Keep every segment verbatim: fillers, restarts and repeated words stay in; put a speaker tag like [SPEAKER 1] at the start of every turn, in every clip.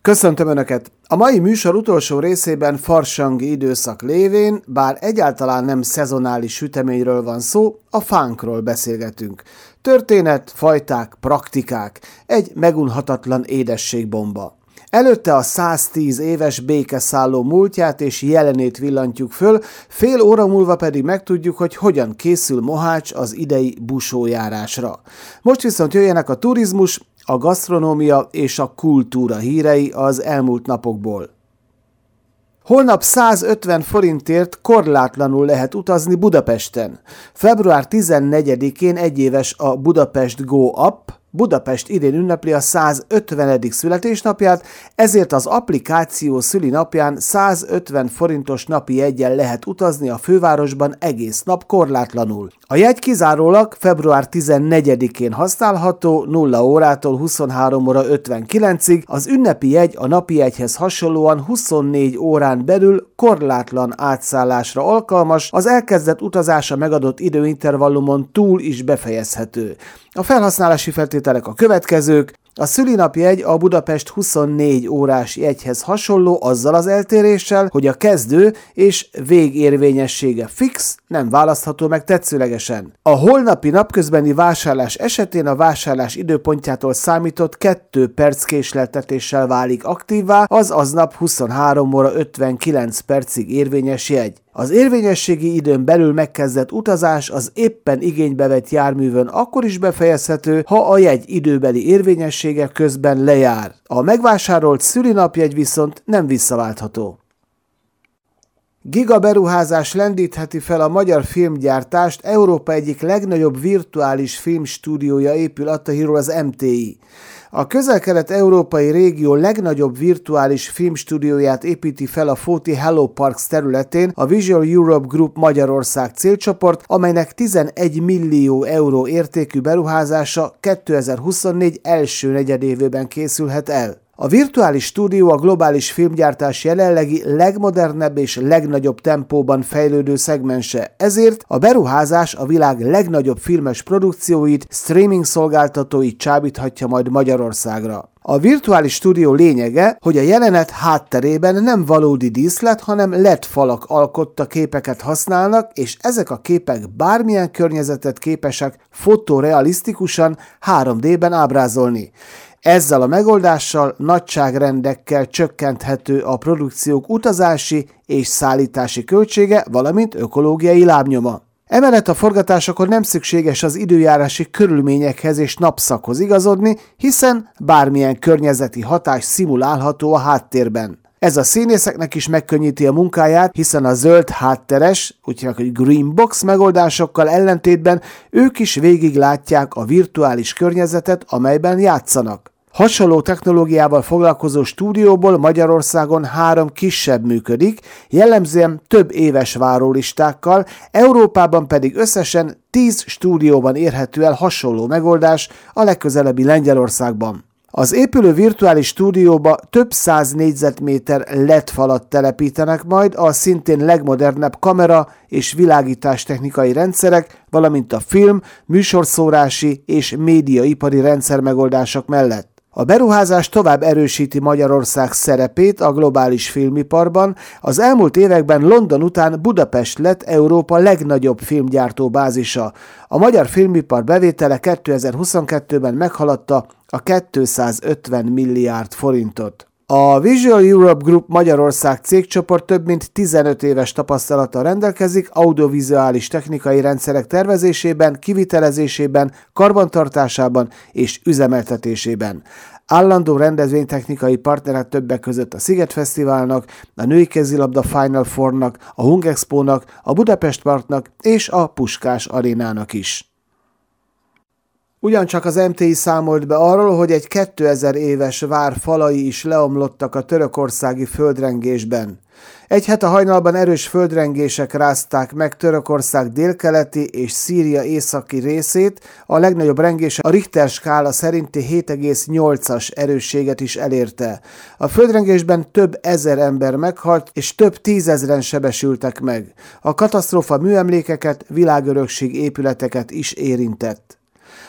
[SPEAKER 1] Köszöntöm Önöket! A mai műsor utolsó részében farsangi időszak lévén, bár egyáltalán nem szezonális süteményről van szó, a funkról beszélgetünk. Történet, fajták, praktikák, egy megunhatatlan édességbomba. Előtte a száztíz éves békeszálló múltját és jelenét villantjuk föl, fél óra múlva pedig megtudjuk, hogy hogyan készül Mohács az idei busójárásra. Most viszont jöjjenek a turizmus, a gasztronómia és a kultúra hírei az elmúlt napokból. Holnap százötven forintért korlátlanul lehet utazni Budapesten. február tizennegyedikén egyéves a Budapest Go App. Budapest idén ünnepli a százötvenedik születésnapját, ezért az applikáció szülinapján százötven forintos napi jeggyel lehet utazni a fővárosban egész nap korlátlanul. A jegy kizárólag február tizennegyedikén használható nulla órától huszonhárom óra ötvenkilencig, az ünnepi jegy a napi jegyhez hasonlóan huszonnégy órán belül korlátlan átszállásra alkalmas, az elkezdett utazása megadott időintervallumon túl is befejezhető. A felhasználási feltételek a következők: a szülinapjegy a Budapest huszonnégy órás jegyhez hasonló azzal az eltéréssel, hogy a kezdő és végérvényessége fix, nem választható meg tetszőlegesen. A holnapi napközbeni vásárlás esetén a vásárlás időpontjától számított két perc késleltetéssel válik aktívvá, az aznap huszonhárom óra ötvenkilenc percig érvényes jegy. Az érvényességi időn belül megkezdett utazás az éppen igénybe vett járművön akkor is befejezhető, ha a jegy időbeli érvényessége közben lejár. A megvásárolt szülinapjegy viszont nem visszaváltható. Gigaberuházás lendítheti fel a magyar filmgyártást, Európa egyik legnagyobb virtuális filmstúdiója épül, adta hírul az em té i. A közel-kelet-európai régió legnagyobb virtuális filmstúdióját építi fel a Fóti Hello Parks területén a Visual Europe Group Magyarország célcsoport, amelynek tizenegy millió euró értékű beruházása kétezer-huszonnégy első negyedévében készülhet el. A virtuális stúdió a globális filmgyártás jelenlegi legmodernebb és legnagyobb tempóban fejlődő szegmense, ezért a beruházás a világ legnagyobb filmes produkcióit, streaming szolgáltatóit csábíthatja majd Magyarországra. A virtuális stúdió lényege, hogy a jelenet hátterében nem valódi díszlet, hanem el é dé falak alkotta képeket használnak, és ezek a képek bármilyen környezetet képesek fotorealisztikusan három dében ábrázolni. Ezzel a megoldással nagyságrendekkel csökkenthető a produkciók utazási és szállítási költsége, valamint ökológiai lábnyoma. Emellett a forgatásokon nem szükséges az időjárási körülményekhez és napszakhoz igazodni, hiszen bármilyen környezeti hatás szimulálható a háttérben. Ez a színészeknek is megkönnyíti a munkáját, hiszen a zöld hátteres, úgyhogy green box megoldásokkal ellentétben ők is végig látják a virtuális környezetet, amelyben játszanak. Hasonló technológiával foglalkozó stúdióból Magyarországon három kisebb működik, jellemzően több éves várólistákkal, Európában pedig összesen tíz stúdióban érhető el hasonló megoldás, a legközelebbi Lengyelországban. Az épülő virtuális stúdióba több száz négyzetméter el é dé falat telepítenek majd a szintén legmodernebb kamera és világítástechnikai rendszerek, valamint a film, műsorszórási és médiaipari rendszermegoldások mellett. A beruházás tovább erősíti Magyarország szerepét a globális filmiparban, az elmúlt években London után Budapest lett Európa legnagyobb filmgyártó bázisa. A magyar filmipar bevétele kétezer-huszonkettőben meghaladta a kétszázötven milliárd forintot. A Visual Europe Group Magyarország cégcsoport több mint tizenöt éves tapasztalattal rendelkezik audiovizuális technikai rendszerek tervezésében, kivitelezésében, karbantartásában és üzemeltetésében. Állandó rendezvénytechnikai partnerek többek között a Sziget Fesztiválnak, a Női Kézilabda Final Fournak, a Hungexpónak, a Budapest Parknak és a Puskás Arénának is. Ugyancsak az em té i számolt be arról, hogy egy kétezer éves vár falai is leomlottak a törökországi földrengésben. Egy hete hajnalban erős földrengések rázták meg Törökország délkeleti és Szíria északi részét, a legnagyobb rengés a Richter skála szerinti hét egész nyolcas erősséget is elérte. A földrengésben több ezer ember meghalt, és több tízezren sebesültek meg. A katasztrófa műemlékeket, világörökség épületeket is érintett.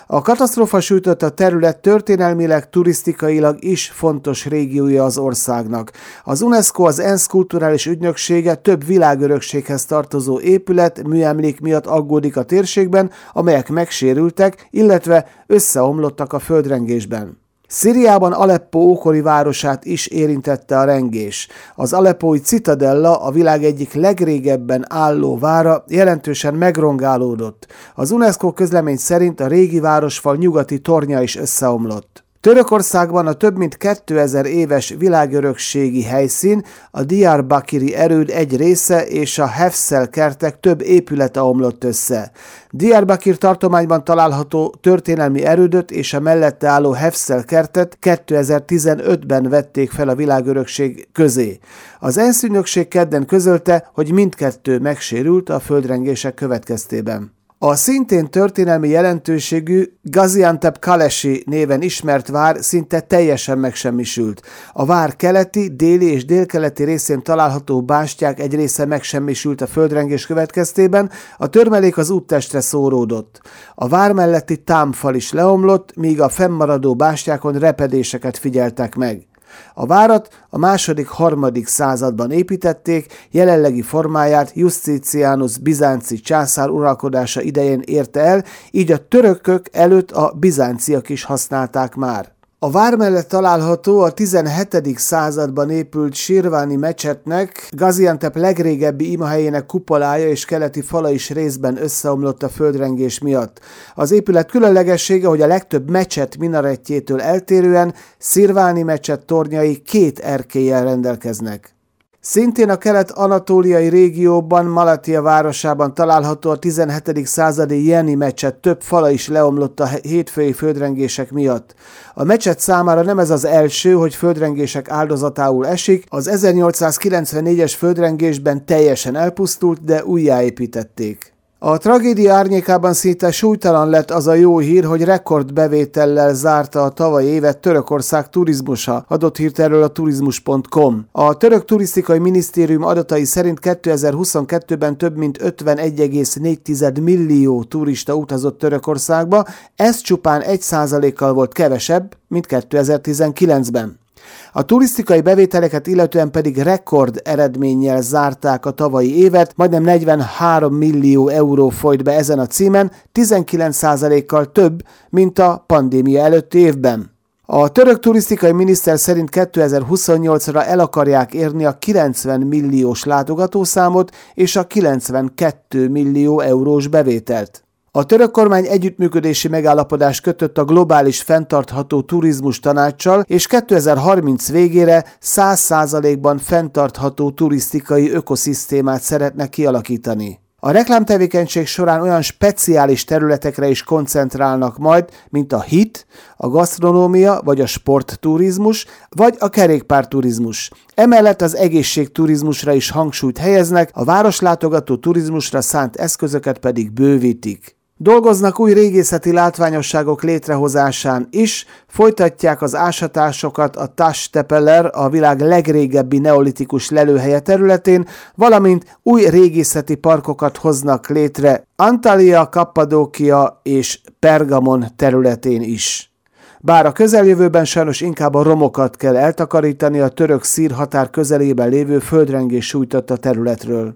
[SPEAKER 1] A katasztrófa sújtotta terület történelmileg, turisztikailag is fontos régiója az országnak. Az UNESCO, az ENSZ kulturális ügynöksége több világörökséghez tartozó épület, műemlék miatt aggódik a térségben, amelyek megsérültek, illetve összeomlottak a földrengésben. Szíriában Aleppo ókori városát is érintette a rengés. Az aleppói Citadella, a világ egyik legrégebben álló vára, jelentősen megrongálódott. Az UNESCO közlemény szerint a régi városfal nyugati tornya is összeomlott. Törökországban a több mint kétezer éves világörökségi helyszín, a Diyarbakiri erőd egy része és a Hefszel kertek több épülete omlott össze. Diyarbakir tartományban található történelmi erődöt és a mellette álló Hefszel kertet kétezer-tizenötben vették fel a világörökség közé. Az ENSZ ügynökség kedden közölte, hogy mindkettő megsérült a földrengések következtében. A szintén történelmi jelentőségű Gaziantep Kalesi néven ismert vár szinte teljesen megsemmisült. A vár keleti, déli és délkeleti részén található bástyák egy része megsemmisült a földrengés következtében, a törmelék az úttestre szóródott. A vár melletti támfal is leomlott, míg a fennmaradó bástyákon repedéseket figyeltek meg. A várat a második-harmadik században építették, jelenlegi formáját Justinianus bizánci császár uralkodása idején érte el, így a törökök előtt a bizánciak is használták már. A vár mellett található a tizenhetedik században épült Sirvani mecsetnek, Gaziantep legrégebbi imahelyének kupolája és keleti fala is részben összeomlott a földrengés miatt. Az épület különlegessége, hogy a legtöbb mecset minarettjétől eltérően Szirvani mecset tornyai két erkéllyel rendelkeznek. Szintén a kelet-anatóliai régióban, Malatya városában található a tizenhetedik századi Jeni mecset több fala is leomlott a hétfői földrengések miatt. A mecset számára nem ez az első, hogy földrengések áldozatául esik, az ezernyolcszázkilencvennégyes földrengésben teljesen elpusztult, de újjáépítették. A tragédia árnyékában szinte súlytalan lett az a jó hír, hogy rekordbevétellel zárta a tavalyi évet Törökország turizmusa, adott hírt erről a turizmus pont com. A török turisztikai minisztérium adatai szerint kétezer-huszonkettőben több mint ötvenegy egész négy millió turista utazott Törökországba, ez csupán egy százalékkal volt kevesebb, mint kétezer-tizenkilencben. A turisztikai bevételeket illetően pedig rekord eredménnyel zárták a tavalyi évet, majdnem negyvenhárom millió euró folyt be ezen a címen, tizenkilenc százalékkal több, mint a pandémia előtti évben. A török turisztikai miniszter szerint kétezer-huszonnyolcra el akarják érni a kilencven milliós látogatószámot és a kilencvenkettő millió eurós bevételt. A török kormány együttműködési megállapodást kötött a globális fenntartható turizmus tanáccsal, és kétezer-harminc végére száz százalékban fenntartható turisztikai ökoszisztémát szeretne kialakítani. A reklámtevékenység során olyan speciális területekre is koncentrálnak majd, mint a hit, a gasztronómia vagy a sportturizmus, vagy a kerékpárturizmus. Emellett az egészségturizmusra is hangsúlyt helyeznek, a városlátogató turizmusra szánt eszközöket pedig bővítik. Dolgoznak új régészeti látványosságok létrehozásán is, folytatják az ásatásokat a Taş-tepeler, a világ legrégebbi neolitikus lelőhelye területén, valamint új régészeti parkokat hoznak létre Antalya, Kappadókia és Pergamon területén is. Bár a közeljövőben sajnos inkább a romokat kell eltakarítani a török-szír határ közelében lévő földrengés sújtotta területről.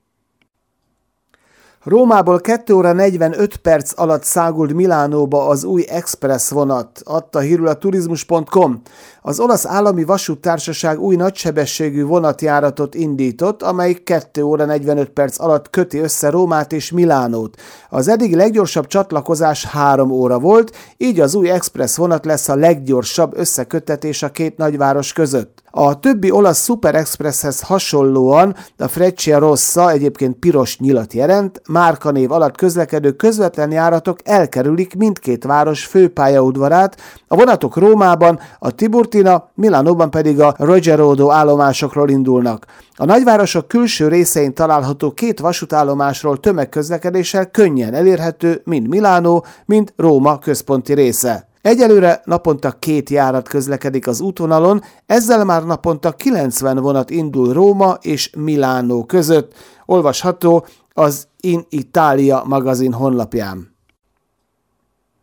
[SPEAKER 1] Rómából két óra negyvenöt perc alatt szágult Milánóba az új express vonat, adta hírül a turizmus pont com. Az olasz állami vasúttársaság új nagysebességű vonatjáratot indított, amely két óra negyvenöt perc alatt köti össze Rómát és Milánót. Az eddig leggyorsabb csatlakozás három óra volt, így az új express vonat lesz a leggyorsabb összeköttetés a két nagyváros között. A többi olasz Super Expresshez hasonlóan a Frecciarossa, egyébként piros nyilat jelent, márkanév alatt közlekedő közvetlen járatok elkerülik mindkét város főpályaudvarát, a vonatok Rómában, a Tiburtina, Milánóban pedig a Rogerodo állomásokról indulnak. A nagyvárosok külső részein található két vasútállomásról tömegközlekedéssel könnyen elérhető mind Milánó, mind Róma központi része. Egyelőre naponta két járat közlekedik az útvonalon, ezzel már naponta kilencven vonat indul Róma és Milánó között, olvasható az In Italia magazin honlapján.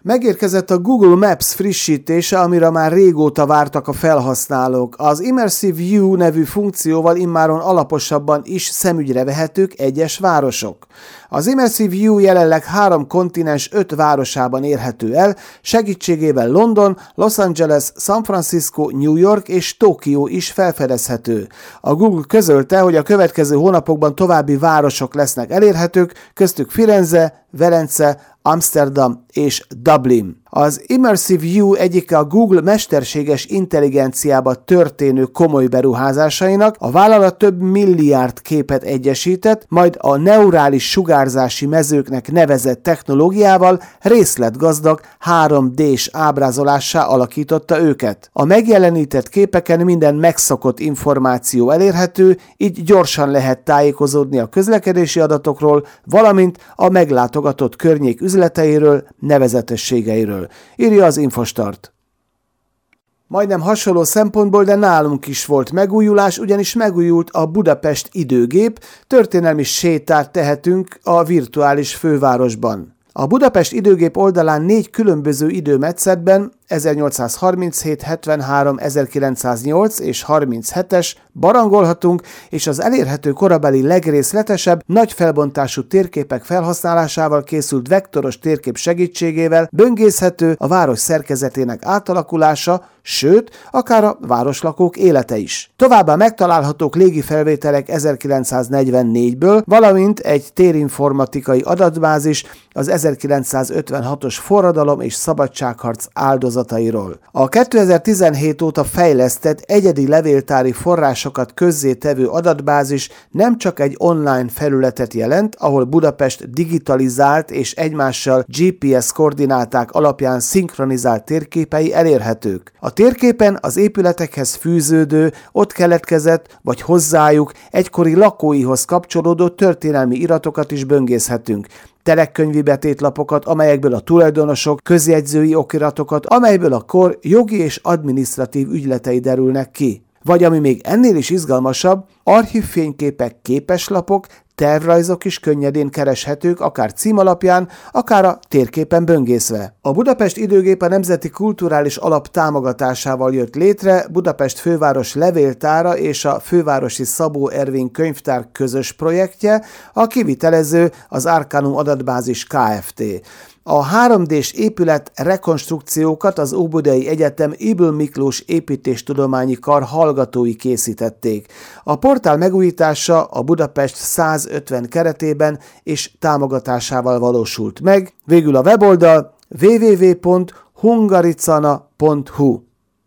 [SPEAKER 1] Megérkezett a Google Maps frissítése, amire már régóta vártak a felhasználók. Az Immersive View nevű funkcióval immáron alaposabban is szemügyre vehetők egyes városok. Az Immersive View jelenleg három kontinens öt városában érhető el, segítségével London, Los Angeles, San Francisco, New York és Tokió is felfedezhető. A Google közölte, hogy a következő hónapokban további városok lesznek elérhetők, köztük Firenze, Velence, Amsterdam és Dublin. Az Immersive View egyike a Google mesterséges intelligenciába történő komoly beruházásainak. A vállalat több milliárd képet egyesített, majd a neurális sugárzási mezőknek nevezett technológiával részletgazdag három dés ábrázolássá alakította őket. A megjelenített képeken minden megszokott információ elérhető, így gyorsan lehet tájékozódni a közlekedési adatokról, valamint a meglátogatott környék üzleteiről, nevezetességeiről, írja az Infostart. Majdnem hasonló szempontból, de nálunk is volt megújulás, ugyanis megújult a Budapest időgép, történelmi sétát tehetünk a virtuális fővárosban. A Budapest időgép oldalán négy különböző időmetszetben, ezernyolcszázharminchét, hetvenhárom, ezerkilencszáznyolc és harminchetes barangolhatunk, és az elérhető korabeli legrészletesebb, nagy felbontású térképek felhasználásával készült vektoros térkép segítségével böngészhető a város szerkezetének átalakulása, sőt, akár a városlakók élete is. Továbbá megtalálhatók légifelvételek ezerkilencszáznegyvennégyből, valamint egy térinformatikai adatbázis az ezerkilencszázötvenhatos forradalom és szabadságharc áldozatairól. A kétezer-tizenhét óta fejlesztett egyedi levéltári forrásokat közzétevő adatbázis nem csak egy online felületet jelent, ahol Budapest digitalizált és egymással gé pé es koordináták alapján szinkronizált térképei elérhetők. A térképen az épületekhez fűződő, ott keletkezett vagy hozzájuk egykori lakóihoz kapcsolódó történelmi iratokat is böngészhetünk. Telekönyvi betétlapokat, amelyekből a tulajdonosok, közjegyzői okiratokat, amelyből a kor jogi és adminisztratív ügyletei derülnek ki. Vagy ami még ennél is izgalmasabb, archívfényképek, képeslapok, tervrajzok is könnyedén kereshetők, akár cím alapján, akár a térképen böngészve. A Budapest időgép a Nemzeti Kulturális Alap támogatásával jött létre, Budapest főváros levéltára és a Fővárosi Szabó Ervin könyvtár közös projektje, a kivitelező az Arcanum adatbázis Kft. A három dés épület rekonstrukciókat az Óbudai Egyetem Ybl Miklós Építéstudományi Kar hallgatói készítették. A portál megújítása a Budapest százötven keretében és támogatásával valósult meg. Végül a weboldal double-u double-u double-u pont hungaricana pont hu.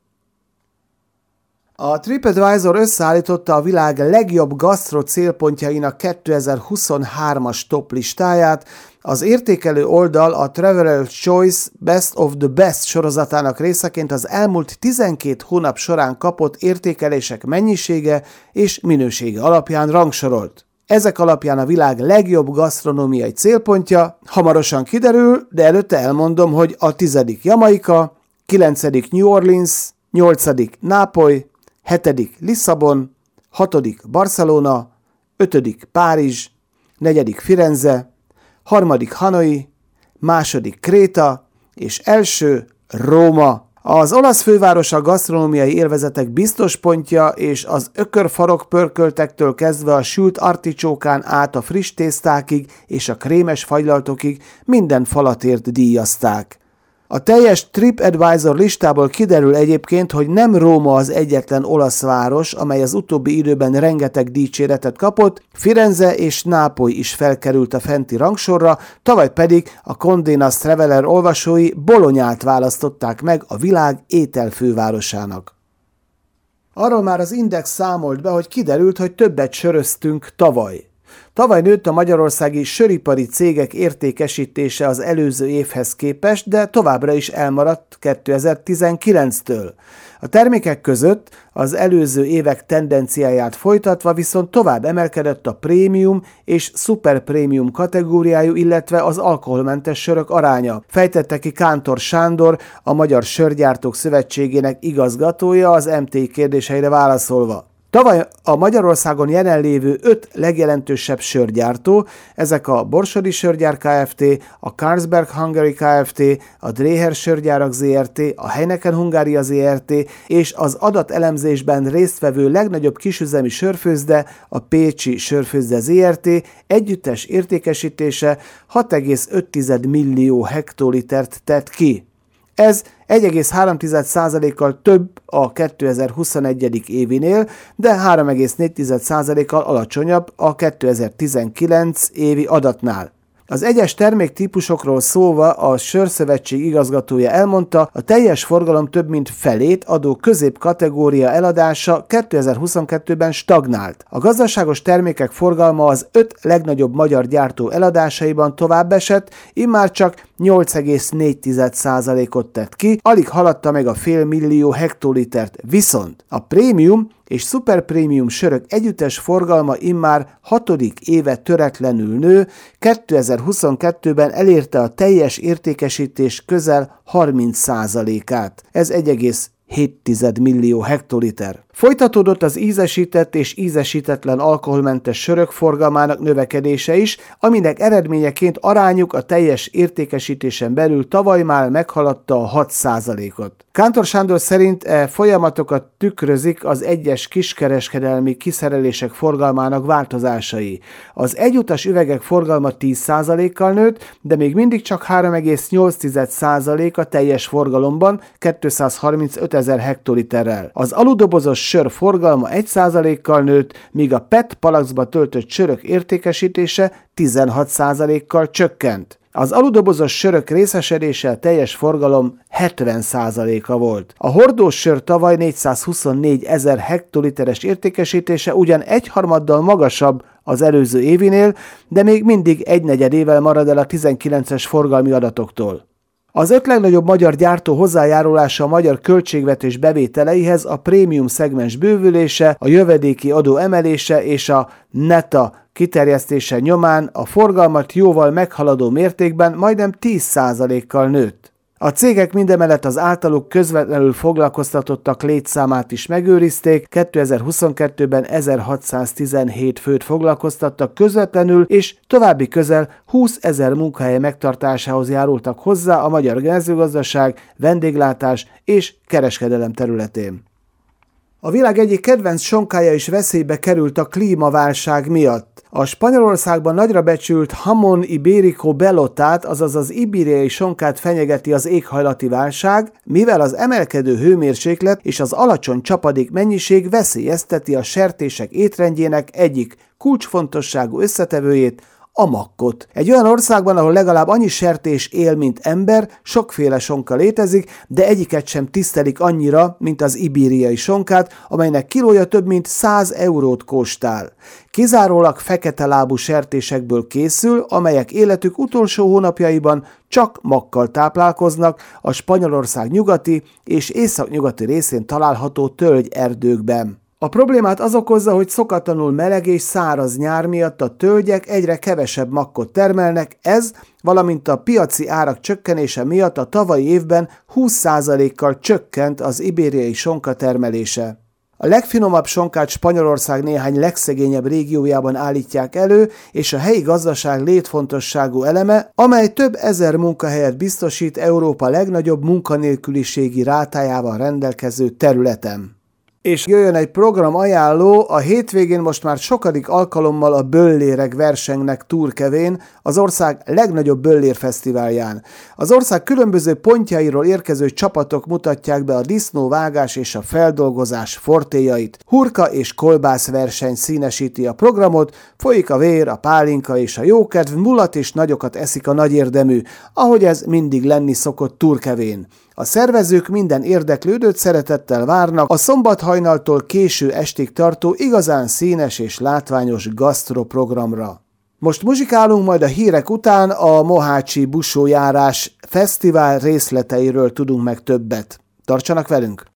[SPEAKER 1] A TripAdvisor összeállította a világ legjobb gasztro célpontjainak kétezer-huszonhármas top listáját. Az értékelő oldal a Traveler's Choice Best of the Best sorozatának részeként az elmúlt tizenkét hónap során kapott értékelések mennyisége és minősége alapján rangsorolt. Ezek alapján a világ legjobb gasztronómiai célpontja hamarosan kiderül, de előtte elmondom, hogy a tizedik Jamaika, kilencedik New Orleans, nyolcadik Nápoly, hetedik Lisszabon, hatodik Barcelona, ötödik Párizs, negyedik Firenze, harmadik Hanoi, második Kréta és első Róma. Az olasz főváros a gasztronómiai élvezetek biztos pontja, és az ökörfarok pörköltektől kezdve a sült articsókán át a friss tésztákig és a krémes fagylaltokig minden falatért díjazták. A teljes TripAdvisor listából kiderül egyébként, hogy nem Róma az egyetlen olasz város, amely az utóbbi időben rengeteg dicséretet kapott, Firenze és Nápoly is felkerült a fenti rangsorra, tavaly pedig a Condé Nast Traveler olvasói Bolonyát választották meg a világ ételfővárosának. Arról már az Index számolt be, hogy kiderült, hogy többet söröztünk tavaly. Tavaly nőtt a magyarországi söripari cégek értékesítése az előző évhez képest, de továbbra is elmaradt kétezer-tizenkilenctől. A termékek között az előző évek tendenciáját folytatva viszont tovább emelkedett a prémium és szuper prémium kategóriájú, illetve az alkoholmentes sörök aránya. Fejtette ki Kántor Sándor, a Magyar Sörgyártók Szövetségének igazgatója az em té i kérdéseire válaszolva. Tavaly a Magyarországon jelenlévő öt legjelentősebb sörgyártó, ezek a Borsodi Sörgyár Kft., a Carlsberg Hungary Kft., a Dreher Sörgyárak Zrt., a Heineken Hungária Zrt. És az adatelemzésben résztvevő legnagyobb kisüzemi sörfőzde, a Pécsi Sörfőzde Zrt. Együttes értékesítése hat egész öt millió hektolitert tett ki. Ez egy egész három százalékkal több a kétezer-huszonegy. évinél, de három egész négy százalékkal alacsonyabb a kétezer-tizenkilenc évi adatnál. Az egyes terméktípusokról szólva a Sörszövetség igazgatója elmondta, a teljes forgalom több mint felét adó középkategória eladása kétezer-huszonkettőben stagnált. A gazdaságos termékek forgalma az öt legnagyobb magyar gyártó eladásaiban tovább esett, immár csak nyolc egész négy százalékot tett ki, alig haladta meg a fél millió hektolitert, viszont a prémium és szuperprémium sörök együttes forgalma immár hatodik éve töretlenül nő, kétezer-huszonkettőben elérte a teljes értékesítés közel harminc százalékát. Ez egy egész hét millió hektoliter. Folytatódott az ízesített és ízesítetlen alkoholmentes sörök forgalmának növekedése is, aminek eredményeként arányuk a teljes értékesítésen belül tavaly már meghaladta a hat százalékot. Kántor Sándor szerint e folyamatokat tükrözik az egyes kiskereskedelmi kiszerelések forgalmának változásai. Az egyutas üvegek forgalma tíz százalékkal nőtt, de még mindig csak három egész nyolc százalék a teljes forgalomban kétszázharmincöt ezer hektoliterrel. Az aludobozos sör forgalma egy százalékkal nőtt, míg a pé é té palackba töltött sörök értékesítése tizenhat százalékkal csökkent. Az aludobozos sörök részesedése a teljes forgalom hetven százaléka volt. A hordós sör tavaly négyszázhuszonnégy ezer hektoliteres értékesítése ugyan egyharmaddal magasabb az előző évinél, de még mindig egynegyedével marad el a tizenkilences forgalmi adatoktól. Az öt legnagyobb magyar gyártó hozzájárulása a magyar költségvetés bevételeihez a prémium szegmens bővülése, a jövedéki adó emelése és a neta kiterjesztése nyomán a forgalmat jóval meghaladó mértékben majdnem tíz százalékkal nőtt. A cégek mindemellett az általuk közvetlenül foglalkoztatottak létszámát is megőrizték, kétezer-huszonkettőben ezerhatszáztizenhét főt foglalkoztattak közvetlenül, és további közel húszezer munkahely megtartásához járultak hozzá a magyar mezőgazdaság, vendéglátás és kereskedelem területén. A világ egyik kedvenc sonkája is veszélybe került a klímaválság miatt. A Spanyolországban nagyra becsült Jamón ibérico bellotát, azaz az ibériai sonkát fenyegeti az éghajlati válság, mivel az emelkedő hőmérséklet és az alacsony csapadék mennyiség veszélyezteti a sertések étrendjének egyik kulcsfontosságú összetevőjét, a makkot. Egy olyan országban, ahol legalább annyi sertés él, mint ember, sokféle sonka létezik, de egyiket sem tisztelik annyira, mint az ibériai sonkát, amelynek kilója több mint száz eurót kóstál. Kizárólag fekete lábú sertésekből készül, amelyek életük utolsó hónapjaiban csak makkal táplálkoznak a Spanyolország nyugati és északnyugati részén található tölgyerdőkben. A problémát az okozza, hogy szokatlanul meleg és száraz nyár miatt a tölgyek egyre kevesebb makkot termelnek, ez, valamint a piaci árak csökkenése miatt a tavalyi évben húsz százalékkal csökkent az ibériai sonka termelése. A legfinomabb sonkát Spanyolország néhány legszegényebb régiójában állítják elő, és a helyi gazdaság létfontosságú eleme, amely több ezer munkahelyet biztosít Európa legnagyobb munkanélküliségi rátájával rendelkező területen. És jöjjön egy program ajánló, a hétvégén most már sokadik alkalommal a Böllérek versengnek Turkevén, az ország legnagyobb böllérfesztiválján. Az ország különböző pontjairól érkező csapatok mutatják be a disznóvágás és a feldolgozás fortéjait. Hurka és kolbász verseny színesíti a programot, folyik a vér, a pálinka és a jókedv, mulat és nagyokat eszik a nagyérdemű, ahogy ez mindig lenni szokott Turkevén. A szervezők minden érdeklődőt szeretettel várnak a szombathajnaltól késő estig tartó igazán színes és látványos gasztroprogramra. Most muzsikálunk, majd a hírek után a Mohácsi Busójárás Fesztivál részleteiről tudunk meg többet. Tartsanak velünk!